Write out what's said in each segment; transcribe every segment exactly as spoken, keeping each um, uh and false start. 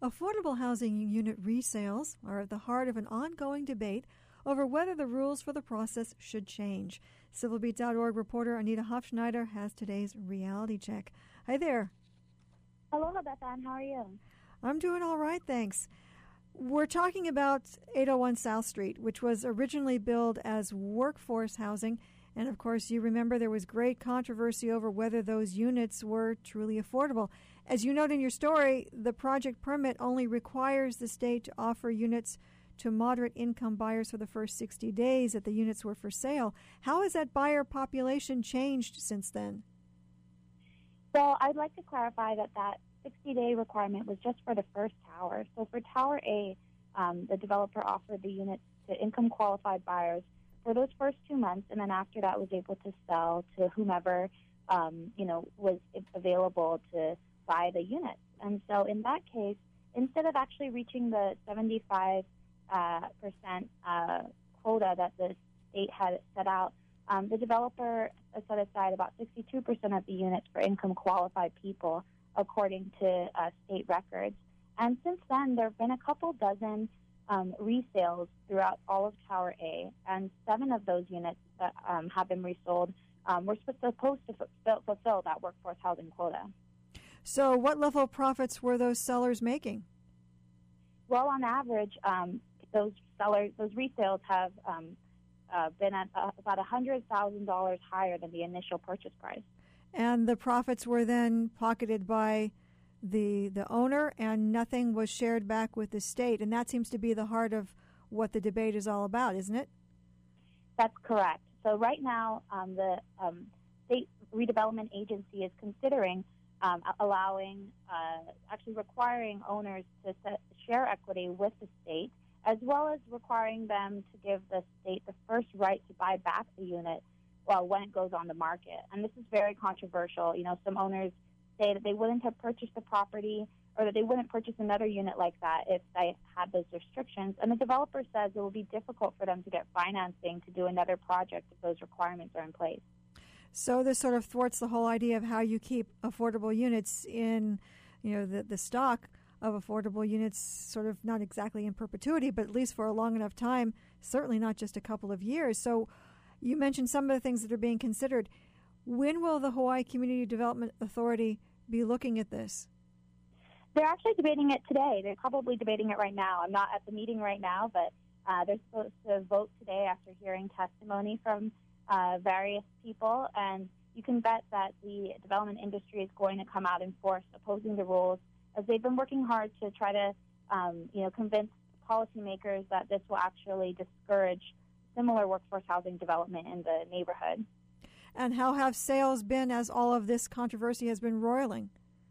Affordable housing unit resales are at the heart of an ongoing debate over whether the rules for the process should change. Civil Beat dot org reporter Anita Hofschneider has today's reality check. Hi there. Aloha, Beth Ann. How are you? I'm doing all right, thanks. We're talking about eight oh one South Street, which was originally billed as workforce housing. And, of course, you remember there was great controversy over whether those units were truly affordable. As you note in your story, the project permit only requires the state to offer units to moderate income buyers for the first sixty days that the units were for sale. How has that buyer population changed since then? Well, I'd like to clarify that that sixty-day requirement was just for the first tower. So for Tower A, um, the developer offered the units to income-qualified buyers for those first two months, and then after that was able to sell to whomever, um, you know, was available to buy the units. And so in that case, instead of actually reaching the seventy-five uh, percent uh, quota that the state had set out, um, the developer set aside about sixty-two percent of the units for income-qualified people, according to uh, state records. And since then, there have been a couple dozen Um, resales throughout all of Tower A, and seven of those units that um, have been resold um, were supposed to fulfill, fulfill that workforce housing quota. So what level of profits were those sellers making? Well, on average, um, those sellers, those resales have um, uh, been at uh, about one hundred thousand dollars higher than the initial purchase price. And the profits were then pocketed by the the owner, and nothing was shared back with the state. And that seems to be the heart of what the debate is all about, isn't it? That's correct. So right now, um, the um, State Redevelopment Agency is considering um, allowing, uh, actually requiring owners to set, share equity with the state, as well as requiring them to give the state the first right to buy back the unit well, when it goes on the market. And this is very controversial. You know, some owners say that they wouldn't have purchased the property or that they wouldn't purchase another unit like that if they had those restrictions. And the developer says it will be difficult for them to get financing to do another project if those requirements are in place. So this sort of thwarts the whole idea of how you keep affordable units in, you know, the, the stock of affordable units, sort of not exactly in perpetuity, but at least for a long enough time, certainly not just a couple of years. So you mentioned some of the things that are being considered. When will the Hawaii Community Development Authority be looking at this? They're actually debating it today. They're probably debating it right now. I'm not at the meeting right now, but uh, they're supposed to vote today after hearing testimony from uh, various people. And you can bet that the development industry is going to come out in force opposing the rules, as they've been working hard to try to um, you know, convince policymakers that this will actually discourage similar workforce housing development in the neighborhood. And how have sales been as all of this controversy has been roiling?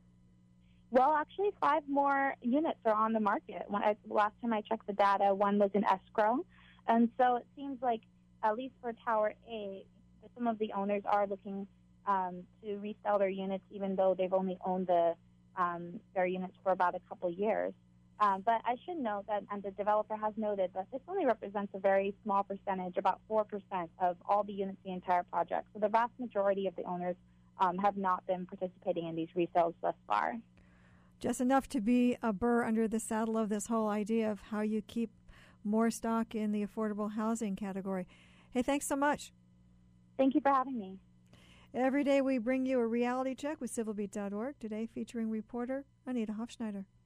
Well, actually, five more units are on the market. When I, last time I checked the data, one was in escrow. And so it seems like, at least for Tower A, some of the owners are looking um, to resell their units, even though they've only owned the, um, their units for about a couple years. Um, but I should note that, and the developer has noted, that this only represents a very small percentage, about four percent of all the units in the entire project. So the vast majority of the owners um, have not been participating in these resales thus far. Just enough to be a burr under the saddle of this whole idea of how you keep more stock in the affordable housing category. Hey, thanks so much. Thank you for having me. Every day we bring you a reality check with Civil Beat dot org, today featuring reporter Anita Hofschneider.